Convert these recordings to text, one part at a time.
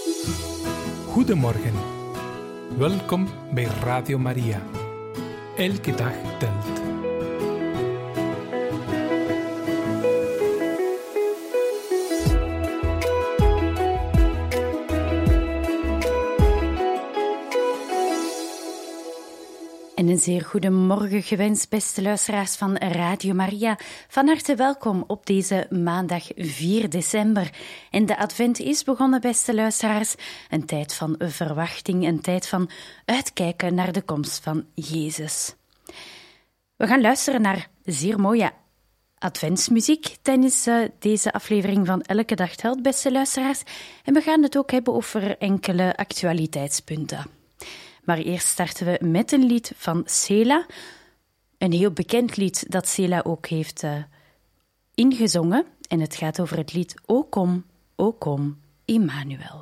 Goedemorgen. Welkom bij Radio Maria. Elke dag telt. En een zeer goede morgen gewenst, beste luisteraars van Radio Maria. Van harte welkom op deze maandag 4 december. En de advent is begonnen, beste luisteraars. Een tijd van verwachting, een tijd van uitkijken naar de komst van Jezus. We gaan luisteren naar zeer mooie adventsmuziek tijdens deze aflevering van Elke Dag Telt, beste luisteraars. En we gaan het ook hebben over enkele actualiteitspunten. Maar eerst starten we met een lied van Sela. Een heel bekend lied dat Sela ook heeft ingezongen. En het gaat over het lied O kom, Immanuel.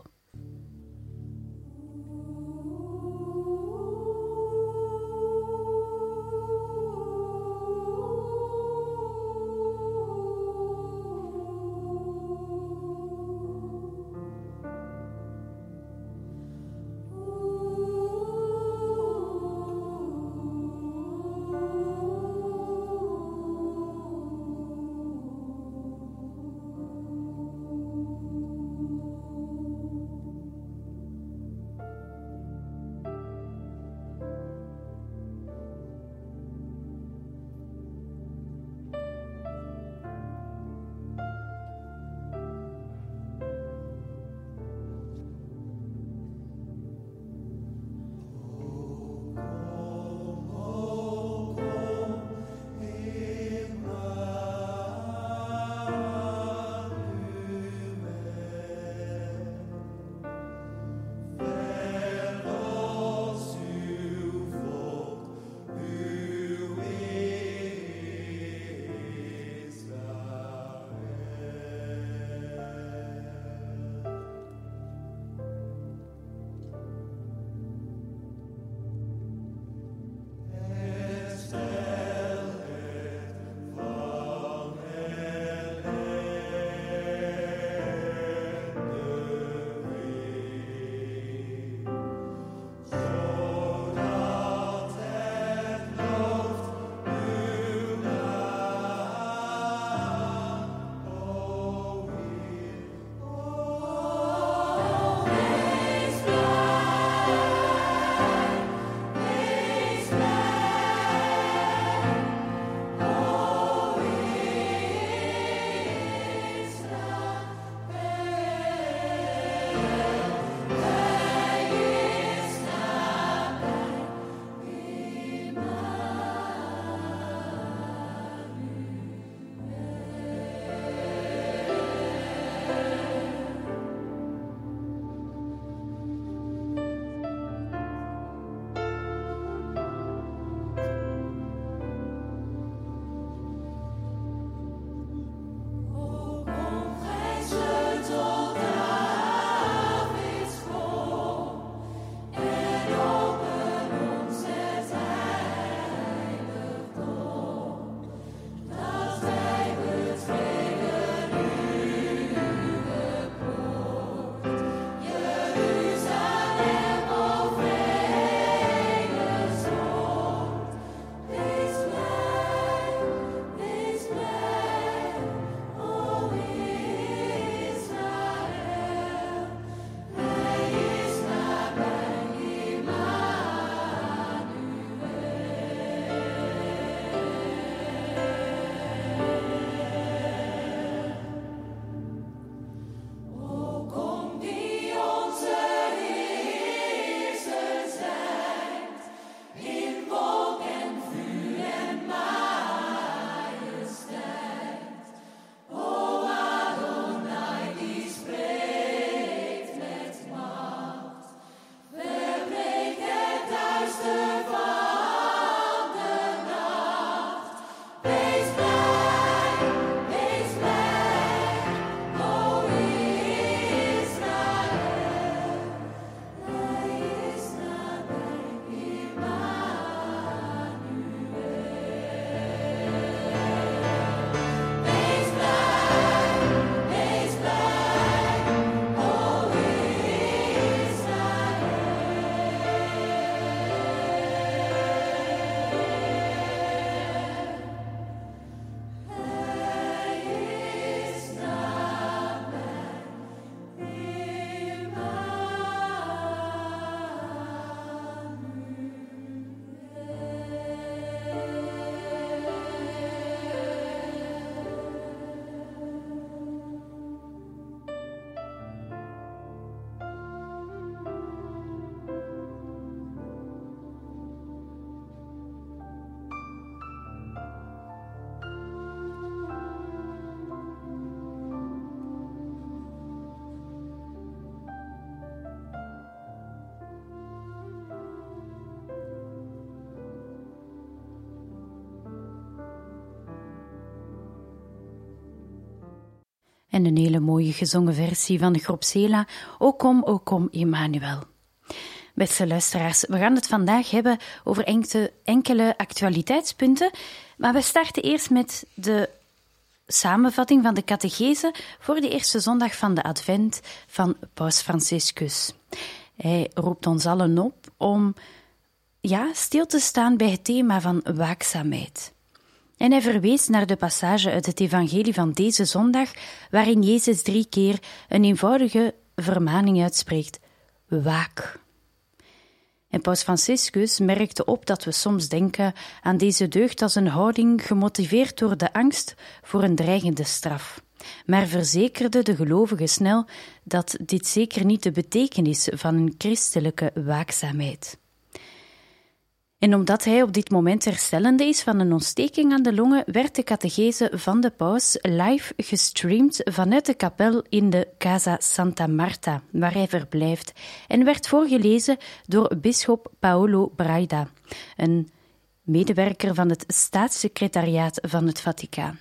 En een hele mooie gezongen versie van de groep Sela, O kom, Emmanuel. Beste luisteraars, we gaan het vandaag hebben over enkele actualiteitspunten, maar we starten eerst met de samenvatting van de catechese voor de eerste zondag van de Advent van Paus Franciscus. Hij roept ons allen op om stil te staan bij het thema van waakzaamheid. En hij verwees naar de passage uit het evangelie van deze zondag, waarin Jezus 3 keer een eenvoudige vermaning uitspreekt: waak. En Paus Franciscus merkte op dat we soms denken aan deze deugd als een houding gemotiveerd door de angst voor een dreigende straf, maar verzekerde de gelovigen snel dat dit zeker niet de betekenis van een christelijke waakzaamheid. En omdat hij op dit moment herstellende is van een ontsteking aan de longen, werd de catechese van de paus live gestreamd vanuit de kapel in de Casa Santa Marta, waar hij verblijft, en werd voorgelezen door bisschop Paolo Braida, een medewerker van het staatssecretariaat van het Vaticaan.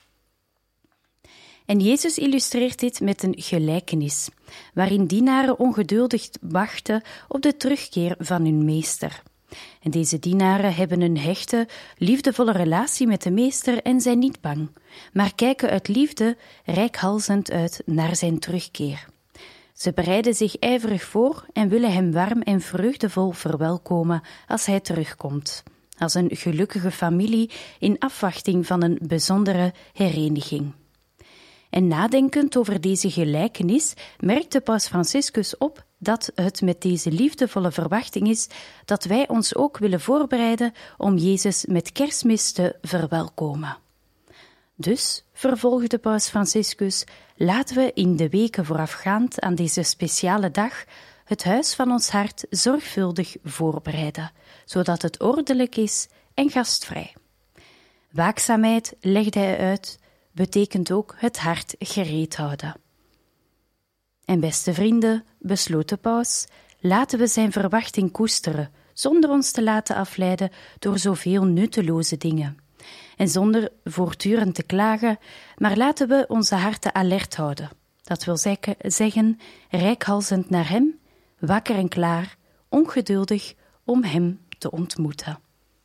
En Jezus illustreert dit met een gelijkenis, waarin dienaren ongeduldig wachten op de terugkeer van hun meester. En deze dienaren hebben een hechte, liefdevolle relatie met de meester en zijn niet bang, maar kijken uit liefde reikhalzend uit naar zijn terugkeer. Ze bereiden zich ijverig voor en willen hem warm en vreugdevol verwelkomen als hij terugkomt, als een gelukkige familie in afwachting van een bijzondere hereniging. En nadenkend over deze gelijkenis merkte Paus Franciscus op dat het met deze liefdevolle verwachting is dat wij ons ook willen voorbereiden om Jezus met Kerstmis te verwelkomen. Dus, vervolgde Paus Franciscus, laten we in de weken voorafgaand aan deze speciale dag het huis van ons hart zorgvuldig voorbereiden, zodat het ordelijk is en gastvrij. Waakzaamheid, legde hij uit, betekent ook het hart gereed houden. En beste vrienden, besloot de paus, laten we zijn verwachting koesteren, zonder ons te laten afleiden door zoveel nutteloze dingen. En zonder voortdurend te klagen, maar laten we onze harten alert houden. Dat wil zeggen, reikhalzend naar hem, wakker en klaar, ongeduldig om hem te ontmoeten.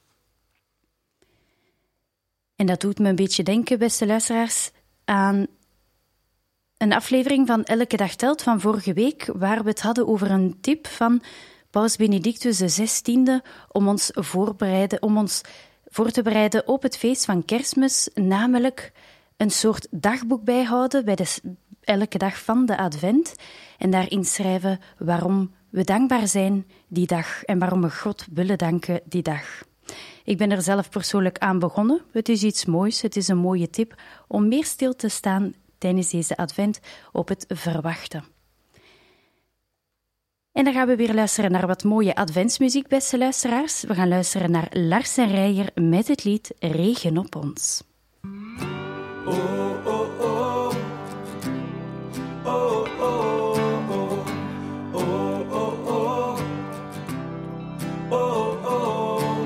En dat doet me een beetje denken, beste luisteraars, aan een aflevering van Elke Dag Telt van vorige week, waar we het hadden over een tip van Paus Benedictus XVI om ons voor te bereiden op het feest van Kerstmis, namelijk een soort dagboek bijhouden bij elke dag van de Advent en daarin schrijven waarom we dankbaar zijn die dag en waarom we God willen danken die dag. Ik ben er zelf persoonlijk aan begonnen. Het is iets moois, het is een mooie tip om meer stil te staan tijdens deze Advent op het verwachten. En dan gaan we weer luisteren naar wat mooie adventsmuziek, beste luisteraars. We gaan luisteren naar Lars en Reijer met het lied Regen op ons. Oh, oh, oh. Oh, oh, oh. Oh, oh, oh. Oh, oh.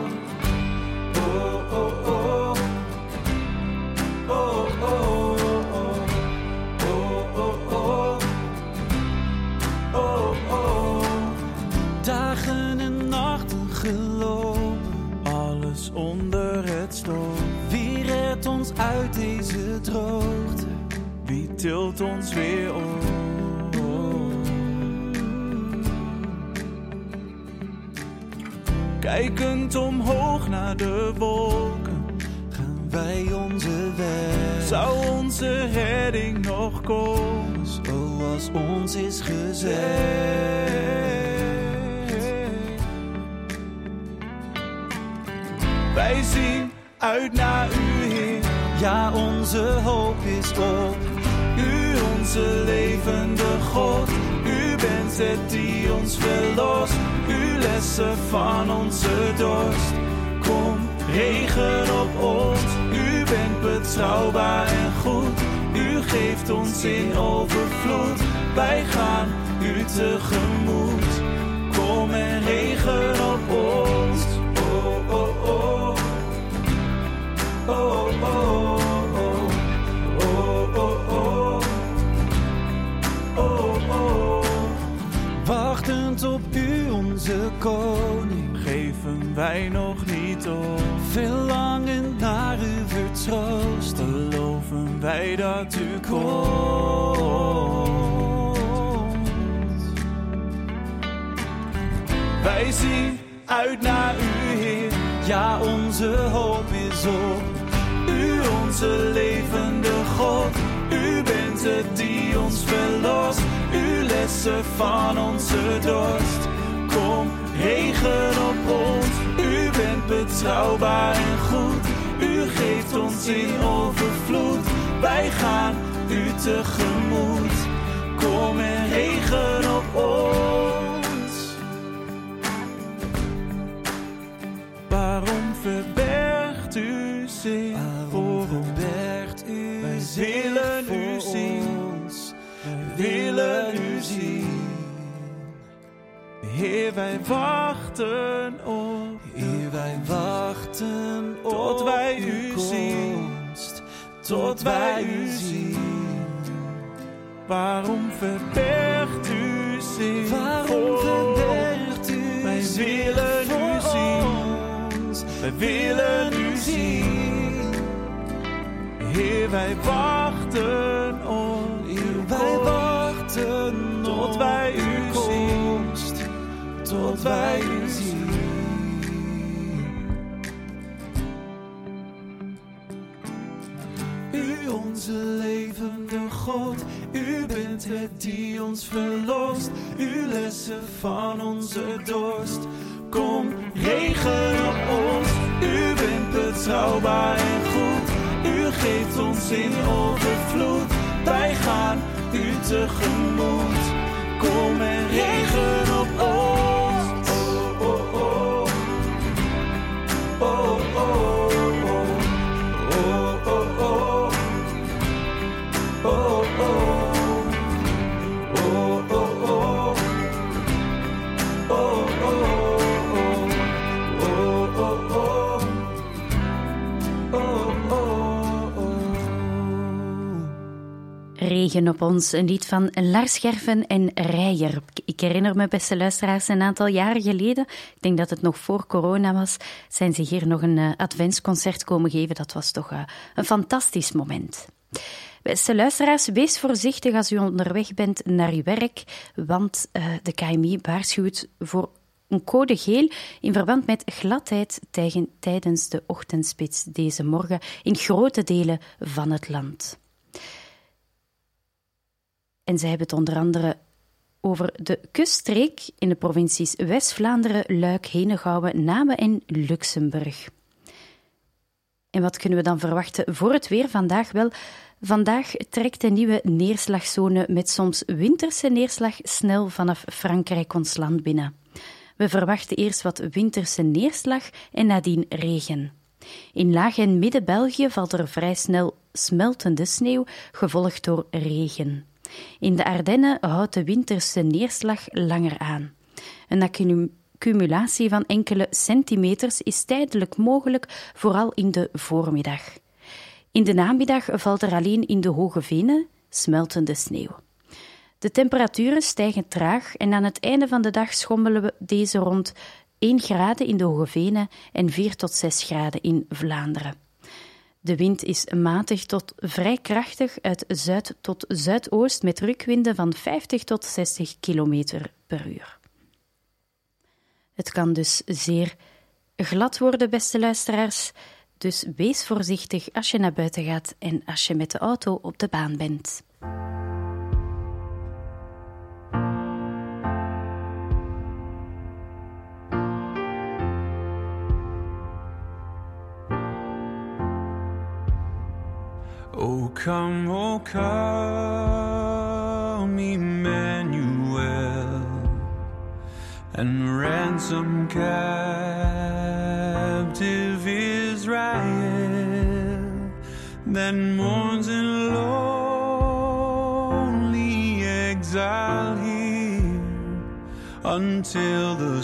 Dagen en nachten gelopen, alles onder het stof. Wie redt ons uit deze droogte? Wie tilt ons weer op? Kijkend omhoog naar de wolken, gaan wij onze weg. Zou onze redding nog komen, zoals ons is gezegd? Wij zien uit naar u, Heer. Ja, onze hoop is op u, onze levende God. U bent het die ons verlost, u lessen van onze dorst. Kom, regen op ons, u bent betrouwbaar en goed. U geeft ons in overvloed, wij gaan u tegemoet. Kom en regen op ons. Oh, oh, oh. Oh, oh, oh. Oh, oh, oh. op u, onze koning, geven wij nog niet op. Verlangen naar uw vertroost, geloven wij dat u komt. Wij zien uit naar u, Heer, ja, onze hoop is op u, onze levende God. U bent het die ons verlost, u lessen van onze dorst. Kom, regen op ons, u bent betrouwbaar en goed. U geeft ons in overvloed, wij gaan u tegemoet. Kom en regen op ons. Waarom verbergt u zich voor ons? Wij willen u zien, wij willen u zien. Heer, wij wachten op, Heer, wij wachten op tot wij u zien, tot wij u zien. Waarom verbergt u zich? Waarom verbergt u? Wij willen u zien, wij willen u zien. Heer, wij wachten op, Heer, wij wachten tot wij u zien, tot wij u zien. U, onze levende God, u bent het die ons verlost. U lessen van onze dorst. Kom, regen op ons, u bent betrouwbaar en goed. U geeft ons in overvloed, wij gaan u tegemoet. Kom en regen op ons. Oh, oh, oh. Oh, oh, oh. Oh, oh, oh. Oh, oh, oh. Oh, oh, oh. Oh, oh, oh. Oh, oh, oh. Oh, oh, oh. Regen op ons, een lied van Lars Gerven en Reijer. Ik herinner me, beste luisteraars, een aantal jaren geleden, ik denk dat het nog voor corona was, zijn ze hier nog een adventsconcert komen geven. Dat was toch een fantastisch moment. Beste luisteraars, wees voorzichtig als u onderweg bent naar uw werk, want de KMI waarschuwt voor een code geel in verband met gladheid tijdens de ochtendspits deze morgen in grote delen van het land. En zij hebben het onder andere over de kuststreek in de provincies West-Vlaanderen, Luik, Henegouwen, Namen en Luxemburg. En wat kunnen we dan verwachten voor het weer vandaag? Wel, vandaag trekt een nieuwe neerslagzone met soms winterse neerslag snel vanaf Frankrijk ons land binnen. We verwachten eerst wat winterse neerslag en nadien regen. In Laag- en Midden-België valt er vrij snel smeltende sneeuw, gevolgd door regen. In de Ardennen houdt de winterse neerslag langer aan. Een accumulatie van enkele centimeters is tijdelijk mogelijk, vooral in de voormiddag. In de namiddag valt er alleen in de Hoge Venen smeltende sneeuw. De temperaturen stijgen traag en aan het einde van de dag schommelen we deze rond 1 graden in de Hoge Venen en 4 tot 6 graden in Vlaanderen. De wind is matig tot vrij krachtig uit zuid tot zuidoost met rukwinden van 50 tot 60 kilometer per uur. Het kan dus zeer glad worden, beste luisteraars. Dus wees voorzichtig als je naar buiten gaat en als je met de auto op de baan bent. O come, Emmanuel, and ransom captive Israel that mourns in lonely exile here until the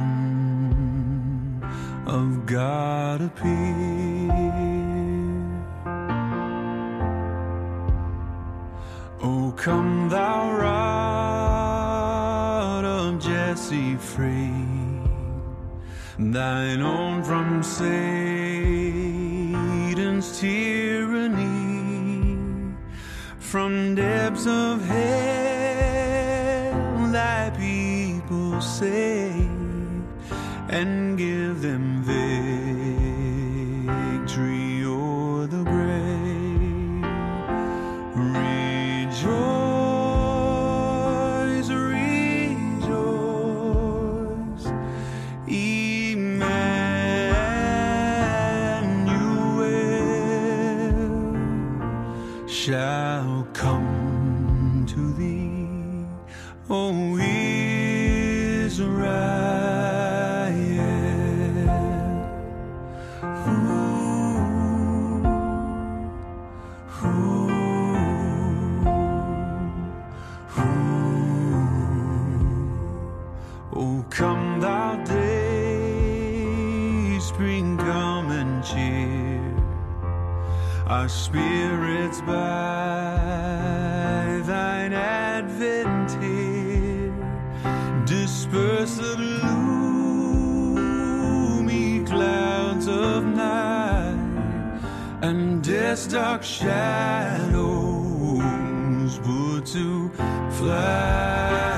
Son of God appear. O come thou rod of Jesse, see free, thine own from Satan's tyranny, from depths of hell thy people save, and give them victory o'er the grave. Rejoice, rejoice, Emmanuel shall come to thee, O Israel. Oh, come thou day, spring, come and cheer our spirits by thine advent here. Disperse the gloomy clouds of night, and death's dark shadows put to flight.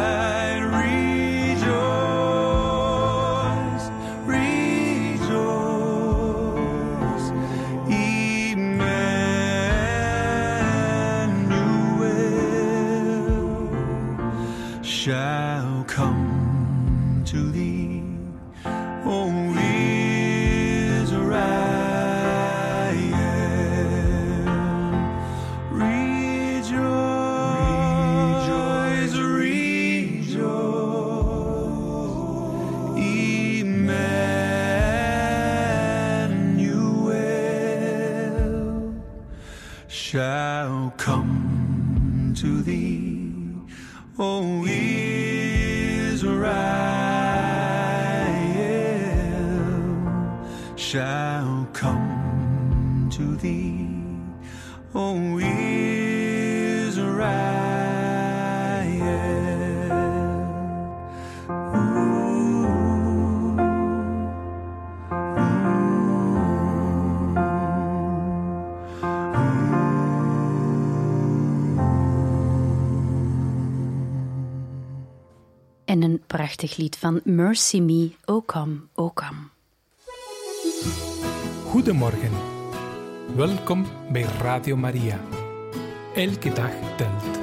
Shall come to thee, O Israel. Rejoice, rejoice, Emmanuel shall come to thee, O Israel shall come to thee, O Israel. En een prachtig lied van Mercy Me, O Come, O Come. Goedemorgen. Welkom bij Radio Maria. Elke dag telt.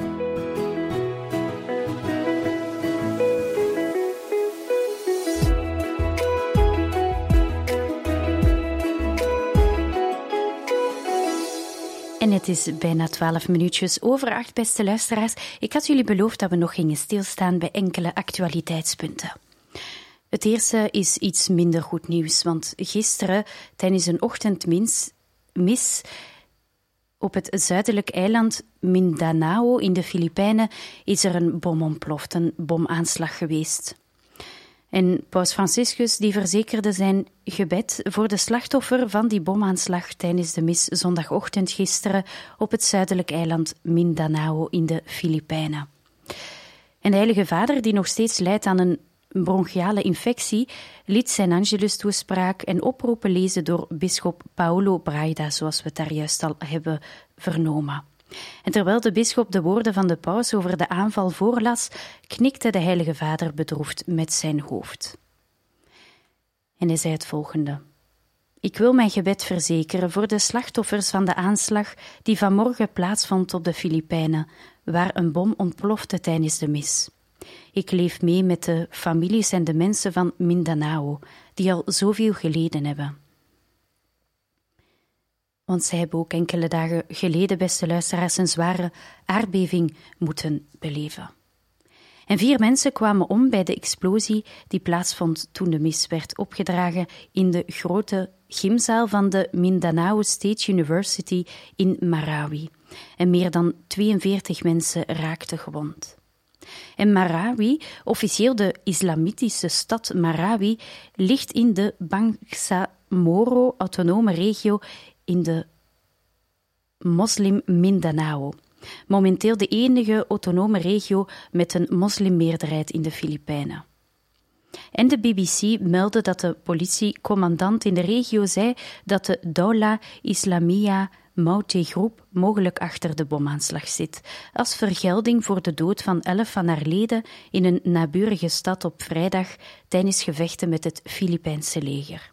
En het is bijna 12 minuutjes over 8, beste luisteraars. Ik had jullie beloofd dat we nog gingen stilstaan bij enkele actualiteitspunten. Het eerste is iets minder goed nieuws, want gisteren tijdens een ochtendmis op het zuidelijk eiland Mindanao in de Filipijnen is er een bom ontploft, een bomaanslag geweest. En Paus Franciscus die verzekerde zijn gebed voor de slachtoffer van die bomaanslag tijdens de mis zondagochtend gisteren op het zuidelijk eiland Mindanao in de Filipijnen. En de Heilige Vader, die nog steeds lijdt aan een bronchiale infectie, liet zijn Angelus-toespraak en oproepen lezen door bisschop Paulo Braida, zoals we het daar juist al hebben vernomen. En terwijl de bisschop de woorden van de paus over de aanval voorlas, knikte de Heilige Vader bedroefd met zijn hoofd. En hij zei het volgende: Ik wil mijn gebed verzekeren voor de slachtoffers van de aanslag die vanmorgen plaatsvond op de Filipijnen, waar een bom ontplofte tijdens de mis. Ik leef mee met de families en de mensen van Mindanao, die al zoveel geleden hebben. Want zij hebben ook enkele dagen geleden, beste luisteraars, een zware aardbeving moeten beleven. En 4 mensen kwamen om bij de explosie die plaatsvond toen de mis werd opgedragen in de grote gymzaal van de Mindanao State University in Marawi. En meer dan 42 mensen raakten gewond. En Marawi, officieel de islamitische stad Marawi, ligt in de Bangsamoro autonome regio in de moslim Mindanao. Momenteel de enige autonome regio met een moslimmeerderheid in de Filipijnen. En de BBC meldde dat de politiecommandant in de regio zei dat de Daulah Islamiyah Maute-groep mogelijk achter de bomaanslag zit, als vergelding voor de dood van 11 van haar leden in een naburige stad op vrijdag tijdens gevechten met het Filipijnse leger.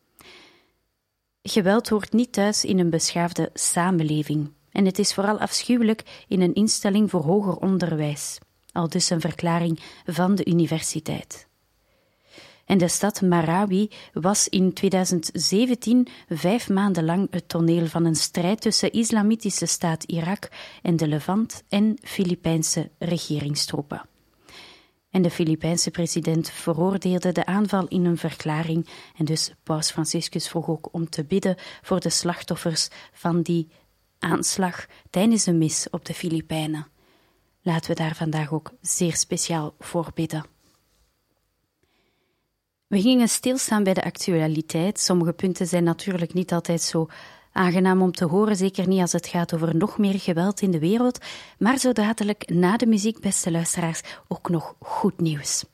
Geweld hoort niet thuis in een beschaafde samenleving en het is vooral afschuwelijk in een instelling voor hoger onderwijs, aldus een verklaring van de universiteit. En de stad Marawi was in 2017 5 maanden lang het toneel van een strijd tussen islamitische staat Irak en de Levant en Filipijnse regeringstroepen. En de Filipijnse president veroordeelde de aanval in een verklaring en dus Paus Franciscus vroeg ook om te bidden voor de slachtoffers van die aanslag tijdens een mis op de Filipijnen. Laten we daar vandaag ook zeer speciaal voor bidden. We gingen stilstaan bij de actualiteit. Sommige punten zijn natuurlijk niet altijd zo aangenaam om te horen, zeker niet als het gaat over nog meer geweld in de wereld. Maar zo dadelijk na de muziek, beste luisteraars, ook nog goed nieuws.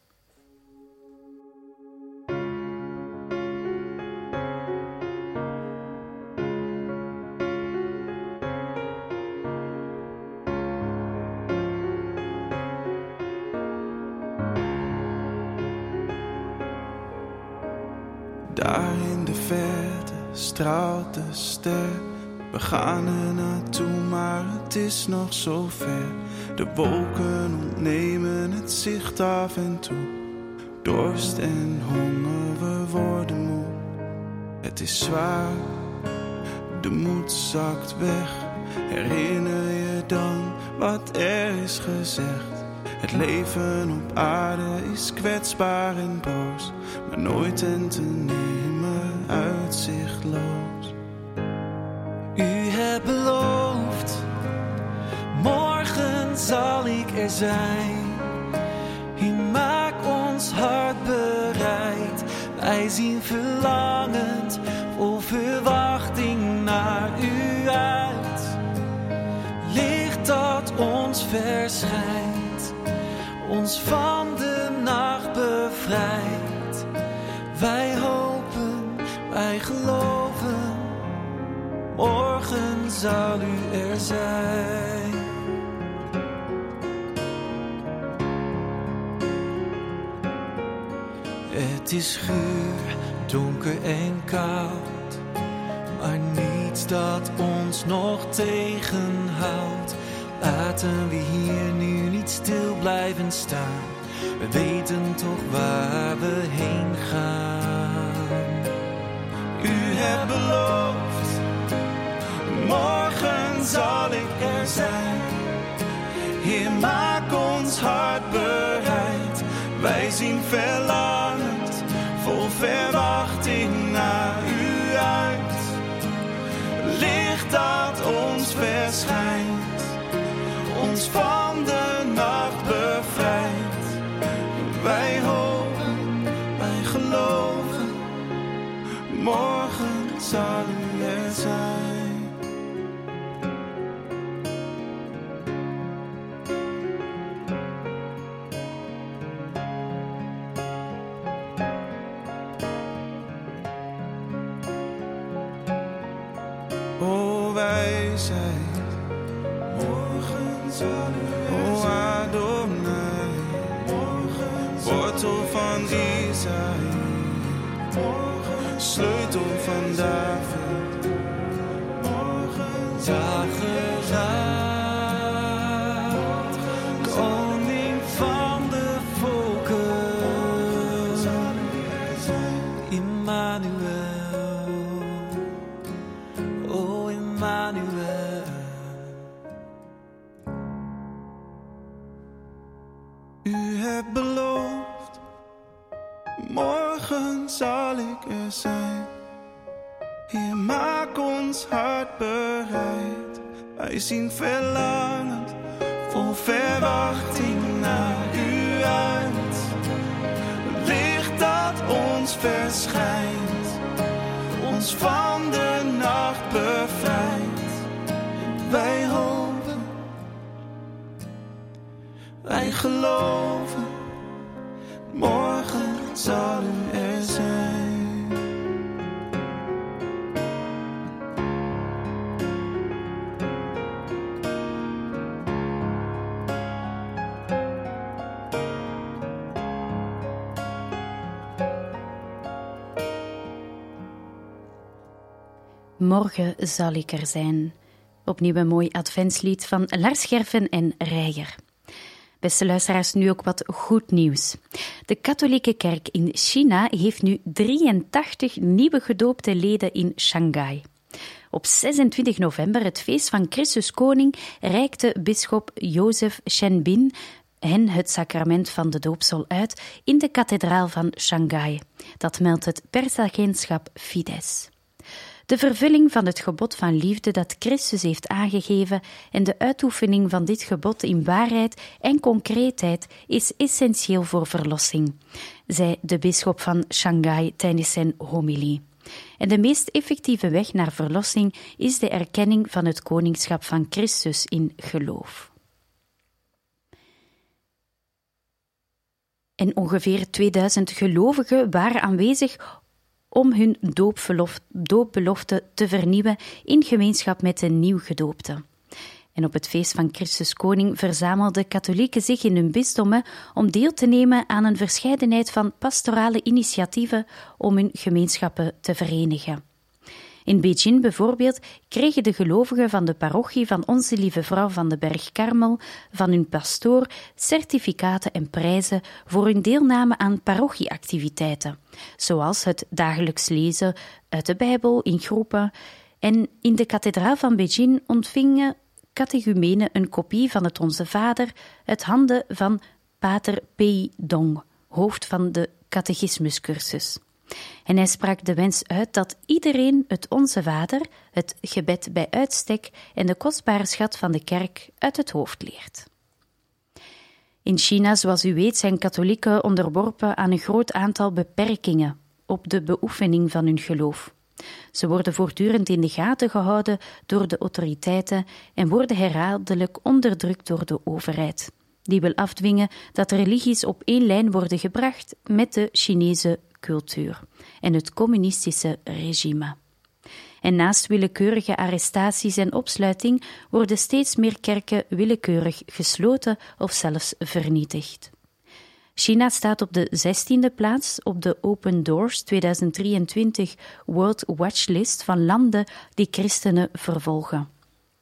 Daar in de verte straalt de ster. We gaan er naartoe, maar het is nog zo ver. De wolken ontnemen het zicht af en toe. Dorst en honger, we worden moe. Het is zwaar, de moed zakt weg. Herinner je dan wat er is gezegd? Het leven op aarde is kwetsbaar en broos, maar nooit en te nemen uitzichtloos. U hebt beloofd, morgen zal ik er zijn. U maakt ons hart bereid. Wij zien verlangend, vol verwachting naar u uit. Licht dat ons verschijnt, ons van de nacht bevrijdt. Wij hopen, wij geloven, morgen zal u er zijn. Het is guur, donker en koud, maar niets dat ons nog tegenhoudt. Laten we hier nu niet stil blijven staan. We weten toch waar we heen gaan. U hebt beloofd, morgen zal ik er zijn. Heer, maak ons hart bereid. Wij zien verlangend, vol verwachting naar u uit. Licht dat ons verschijnt, ons van de nacht bevrijdt. Wij hopen, wij geloven, morgen zal u er zijn. O, wij zijn, morgen zal u er zijn. O, Adonai, wortel van Isaïe, sleutel van David, dageraad, koning van de volken, Immanuel, o Immanuel. U hebt beloofd, morgen zal ik er zijn. Heer, maak ons hart bereid. Wij zien verlangend, vol verwachting naar u uit. Licht dat ons verschijnt, ons van de nacht bevrijdt. Wij hopen, geloven, morgen zal u er zijn. Morgen zal ik er zijn. Opnieuw een mooi adventslied van Lars Gerven en Reijer. Beste luisteraars, nu ook wat goed nieuws. De katholieke kerk in China heeft nu 83 nieuwe gedoopte leden in Shanghai. Op 26 november, het feest van Christus Koning, reikte bisschop Joseph Shenbin hen het sacrament van de doopsel uit in de kathedraal van Shanghai. Dat meldt het persagentschap Fides. De vervulling van het gebod van liefde dat Christus heeft aangegeven en de uitoefening van dit gebod in waarheid en concreetheid is essentieel voor verlossing, zei de bisschop van Shanghai tijdens zijn homilie. En de meest effectieve weg naar verlossing is de erkenning van het koningschap van Christus in geloof. En ongeveer 2000 gelovigen waren aanwezig om hun doopbelofte te vernieuwen in gemeenschap met de nieuwgedoopten. En op het feest van Christus Koning verzamelden katholieken zich in hun bisdommen om deel te nemen aan een verscheidenheid van pastorale initiatieven om hun gemeenschappen te verenigen. In Beijing bijvoorbeeld kregen de gelovigen van de parochie van Onze Lieve Vrouw van de Berg Karmel van hun pastoor certificaten en prijzen voor hun deelname aan parochieactiviteiten, zoals het dagelijks lezen uit de Bijbel in groepen. En in de kathedraal van Beijing ontvingen catechumenen een kopie van het Onze Vader uit handen van pater Pei Dong, hoofd van de catechismuscursus. En hij sprak de wens uit dat iedereen het Onze Vader, het gebed bij uitstek en de kostbare schat van de kerk uit het hoofd leert. In China, zoals u weet, zijn katholieken onderworpen aan een groot aantal beperkingen op de beoefening van hun geloof. Ze worden voortdurend in de gaten gehouden door de autoriteiten en worden herhaaldelijk onderdrukt door de overheid. Die wil afdwingen dat religies op één lijn worden gebracht met de Chinese cultuur en het communistische regime. En naast willekeurige arrestaties en opsluiting worden steeds meer kerken willekeurig gesloten of zelfs vernietigd. China staat op de 16e plaats op de Open Doors 2023 World Watchlist van landen die christenen vervolgen.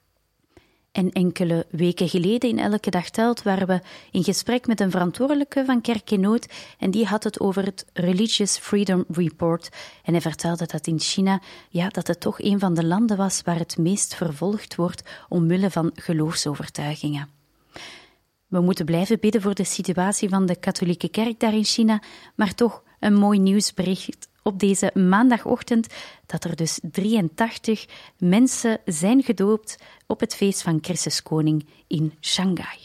En enkele weken geleden in Elke Dag Telt waren we in gesprek met een verantwoordelijke van Kerk in Nood en die had het over het Religious Freedom Report en hij vertelde dat in China, dat het toch een van de landen was waar het meest vervolgd wordt omwille van geloofsovertuigingen. We moeten blijven bidden voor de situatie van de katholieke kerk daar in China, maar toch een mooi nieuwsbericht op deze maandagochtend dat er dus 83 mensen zijn gedoopt op het feest van Christus Koning in Shanghai.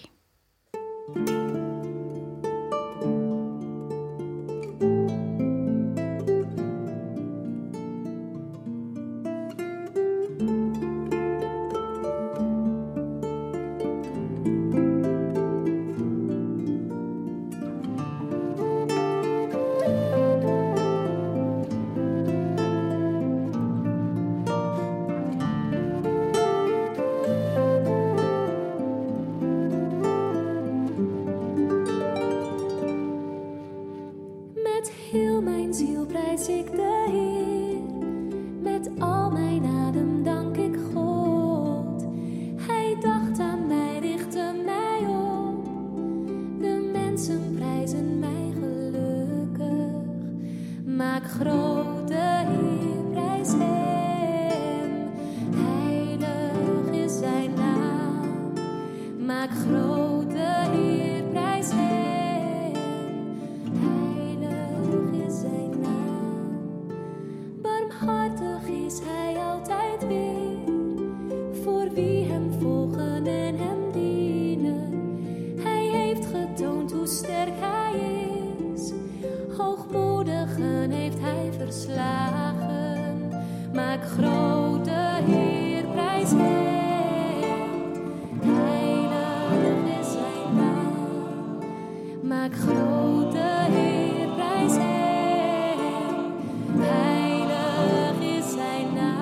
prijs hem. Heilig is zijn naam.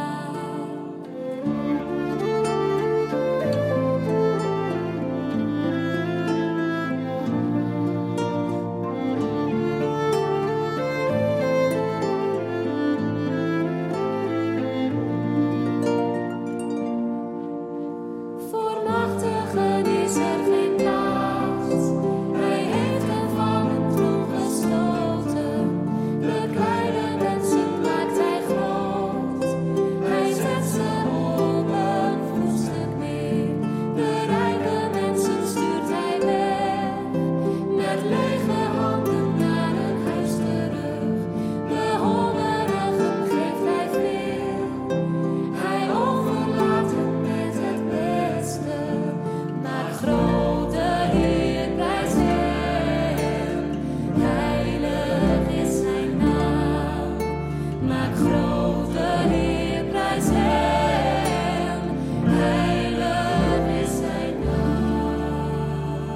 Voor machtigen is er geen plaats. Hij heeft hen van een troon gestoten. De kleine mensen maakt hij groot. Hij zet ze op een voetstuk neer. De rijke mensen stuurt hij weg. Met lege handen naar hun huis terug. De hongerigen geeft hij veel. Hij overlaat hen met het beste. Maar grote Heer prijs hem. Heilig is zijn naam. Maar grote Heer prijs hem. Heilig is zijn naam.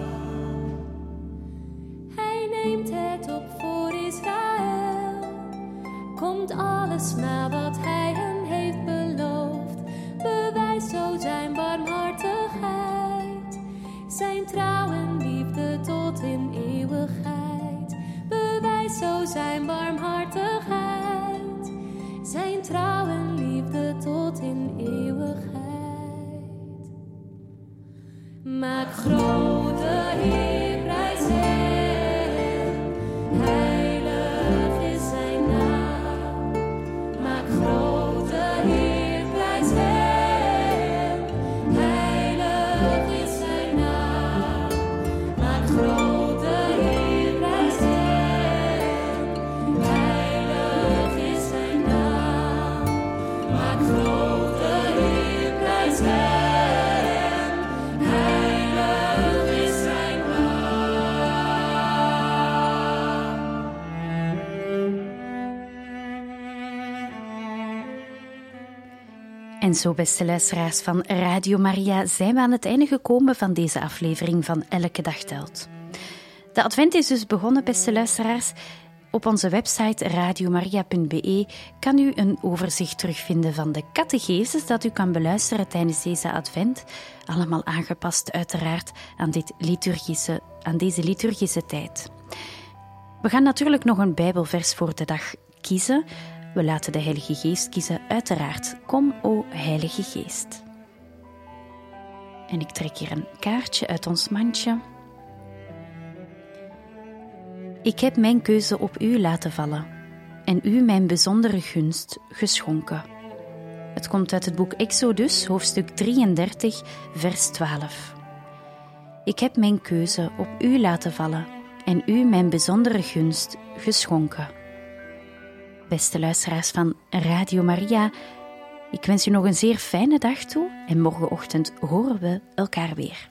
Hij neemt het op voor Israël. Komt alles na wat hij hen heeft beloofd. Bewijst zo zijn barmhartigheid. Zijn trouw en liefde tot in eeuwigheid. Bewijst zo zijn barmhartigheid. Zijn trouw en liefde tot in eeuwigheid. Maak grote Heer prijs hem. Heilig is zijn naam. Maak grote Heer prijs hem. Heilig is zijn naam. Maak grote Heer prijs hem. Heilig is zijn naam. Maak grote Heer prijs hem. Heilig is zijn En zo, beste luisteraars van Radio Maria, zijn we aan het einde gekomen van deze aflevering van Elke Dag Telt. De advent is dus begonnen, beste luisteraars. Op onze website radiomaria.be kan u een overzicht terugvinden van de catecheses dat u kan beluisteren tijdens deze advent. Allemaal aangepast uiteraard aan deze liturgische tijd. We gaan natuurlijk nog een Bijbelvers voor de dag kiezen. We laten de Heilige Geest kiezen, uiteraard. Kom, o Heilige Geest. En ik trek hier een kaartje uit ons mandje. Ik heb mijn keuze op u laten vallen en u mijn bijzondere gunst geschonken. Het komt uit het boek Exodus, hoofdstuk 33, vers 12. Ik heb mijn keuze op u laten vallen en u mijn bijzondere gunst geschonken. Beste luisteraars van Radio Maria, ik wens u nog een zeer fijne dag toe en morgenochtend horen we elkaar weer.